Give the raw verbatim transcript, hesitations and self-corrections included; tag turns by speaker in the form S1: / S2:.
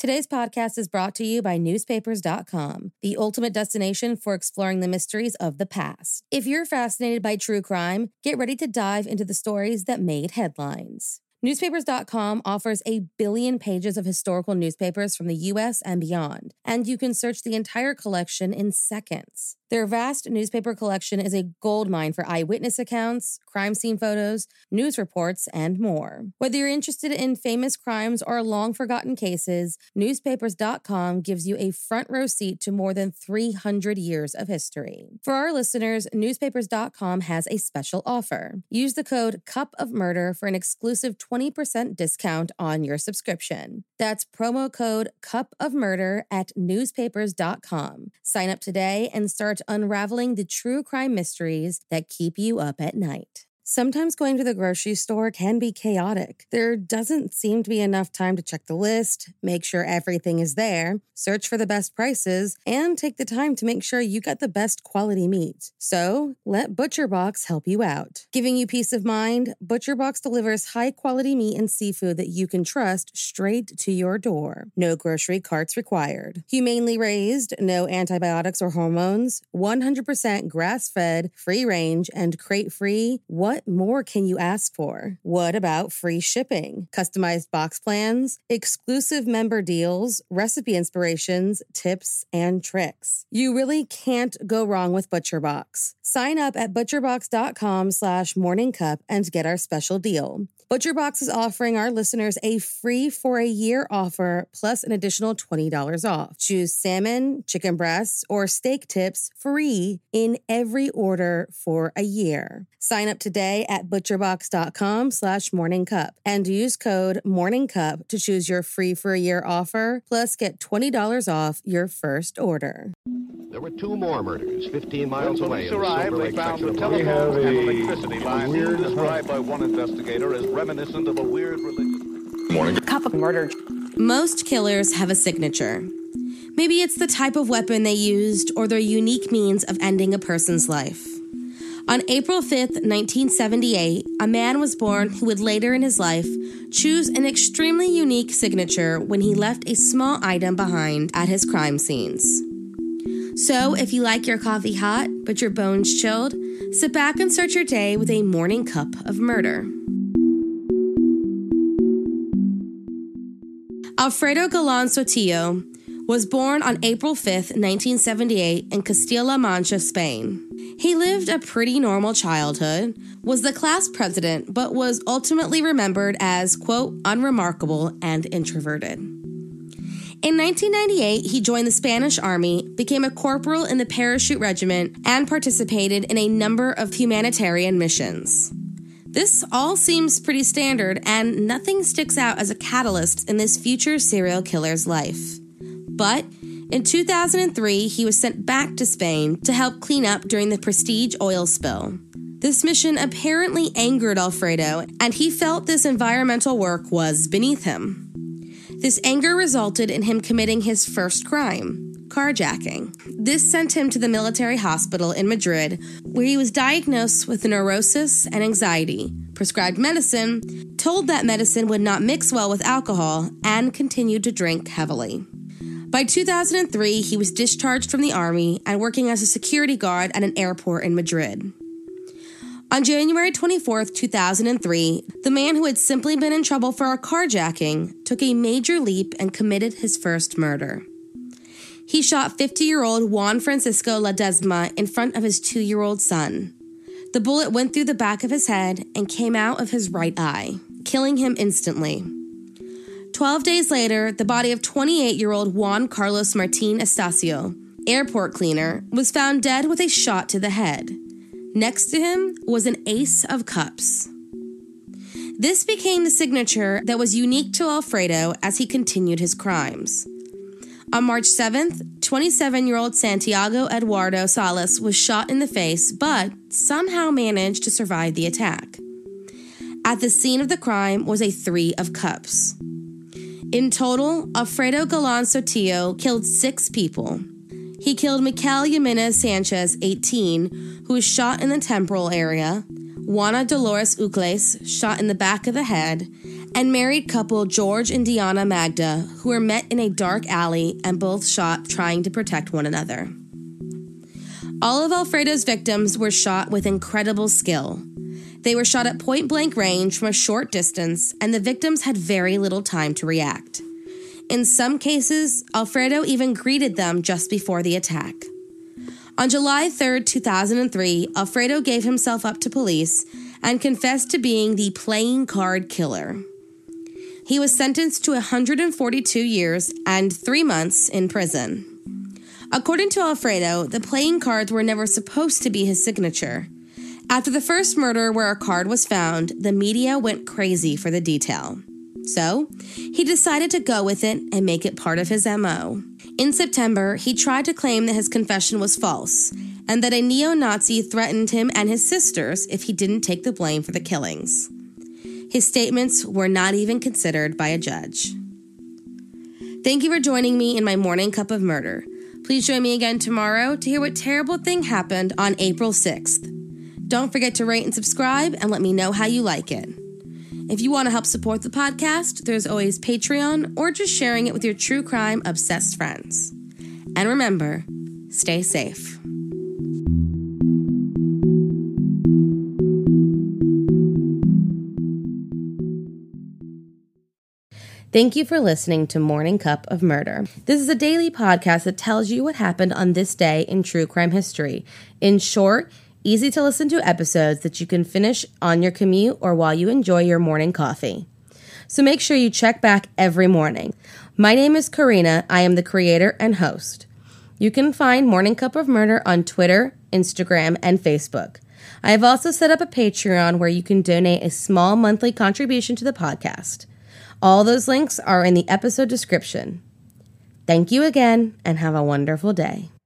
S1: Today's podcast is brought to you by newspapers dot com, the ultimate destination for exploring the mysteries of the past. If you're fascinated by true crime, get ready to dive into the stories that made headlines. newspapers dot com offers a billion pages of historical newspapers from the U S and beyond, and you can search the entire collection in seconds. Their vast newspaper collection is a goldmine for eyewitness accounts, crime scene photos, news reports, and more. Whether you're interested in famous crimes or long-forgotten cases, newspapers dot com gives you a front row seat to more than three hundred years of history. For our listeners, newspapers dot com has a special offer. Use the code Cup of Murder for an exclusive twenty percent discount on your subscription. That's promo code Cup of Murder at newspapers dot com. Sign up today and start unraveling the true crime mysteries that keep you up at night. Sometimes going to the grocery store can be chaotic. There doesn't seem to be enough time to check the list, make sure everything is there, search for the best prices, and take the time to make sure you get the best quality meat. So, let ButcherBox help you out. Giving you peace of mind, ButcherBox delivers high-quality meat and seafood that you can trust straight to your door. No grocery carts required. Humanely raised, no antibiotics or hormones, one hundred percent grass-fed, free-range, and crate-free. What more can you ask for? What about free shipping, customized box plans, exclusive member deals, recipe inspirations, tips, and tricks? You really can't go wrong with ButcherBox. Sign up at butcherbox dot com slash morning cup and get our special deal. ButcherBox is offering our listeners a free for a year offer plus an additional twenty dollars off. Choose salmon, chicken breasts, or steak tips free in every order for a year. Sign up today at butcherbox dot com slash morning cup and use code morning cup to choose your free for a year offer plus get twenty dollars off your first order.
S2: There were two more murders fifteen miles
S3: when
S2: away.
S3: Police arrived, they found the telephone and electricity lines described by one investigator as reminiscent of a weird religion.
S4: Morning.
S5: Cup of Murder.
S1: Most killers have a signature. Maybe it's the type of weapon they used or their unique means of ending a person's life. On April fifth, nineteen seventy-eight, a man was born who would later in his life choose an extremely unique signature when he left a small item behind at his crime scenes. So, if you like your coffee hot, but your bones chilled, sit back and start your day with a morning cup of murder. Alfredo Galán Sotillo was born on April fifth, nineteen seventy-eight in Castilla-La Mancha, Spain. He lived a pretty normal childhood, was the class president, but was ultimately remembered as, quote, unremarkable and introverted. In nineteen ninety-eight, he joined the Spanish Army, became a corporal in the parachute regiment, and participated in a number of humanitarian missions. This all seems pretty standard, and nothing sticks out as a catalyst in this future serial killer's life. But in two thousand three, he was sent back to Spain to help clean up during the Prestige oil spill. This mission apparently angered Alfredo, and he felt this environmental work was beneath him. This anger resulted in him committing his first crime, carjacking. This sent him to the military hospital in Madrid, where he was diagnosed with neurosis and anxiety, prescribed medicine, told that medicine would not mix well with alcohol, and continued to drink heavily. By two thousand three, he was discharged from the army and working as a security guard at an airport in Madrid. On January twenty-fourth, two thousand three, the man who had simply been in trouble for a carjacking took a major leap and committed his first murder. He shot fifty-year-old Juan Francisco Ledesma in front of his two-year-old son. The bullet went through the back of his head and came out of his right eye, killing him instantly. Twelve days later, the body of twenty-eight-year-old Juan Carlos Martin Estacio, airport cleaner, was found dead with a shot to the head. Next to him was an ace of cups. This became the signature that was unique to Alfredo as he continued his crimes. On March seventh, twenty-seven-year-old Santiago Eduardo Salas was shot in the face, but somehow managed to survive the attack. At the scene of the crime was a three of cups. In total, Alfredo Galán Sotillo killed six people. He killed Mikel Jimenez Sanchez, eighteen, who was shot in the temporal area, Juana Dolores Ucles, shot in the back of the head, and married couple George and Deanna Magda, who were met in a dark alley and both shot trying to protect one another. All of Alfredo's victims were shot with incredible skill. They were shot at point-blank range from a short distance, and the victims had very little time to react. In some cases, Alfredo even greeted them just before the attack. On July third, two thousand three, Alfredo gave himself up to police and confessed to being the playing card killer. He was sentenced to one hundred forty-two years and three months in prison. According to Alfredo, the playing cards were never supposed to be his signature. After the first murder where a card was found, the media went crazy for the detail. So, he decided to go with it and make it part of his M O. In September, he tried to claim that his confession was false, and that a neo-Nazi threatened him and his sisters if he didn't take the blame for the killings. His statements were not even considered by a judge. Thank you for joining me in my morning cup of murder. Please join me again tomorrow to hear what terrible thing happened on April sixth. Don't forget to rate and subscribe and let me know how you like it. If you want to help support the podcast, there's always Patreon or just sharing it with your true crime obsessed friends. And remember, stay safe. Thank you for listening to Morning Cup of Murder. This is a daily podcast that tells you what happened on this day in true crime history. In short, easy to listen to episodes that you can finish on your commute or while you enjoy your morning coffee. So make sure you check back every morning. My name is Karina. I am the creator and host. You can find Morning Cup of Murder on Twitter, Instagram, and Facebook. I have also set up a Patreon where you can donate a small monthly contribution to the podcast. All those links are in the episode description. Thank you again and have a wonderful day.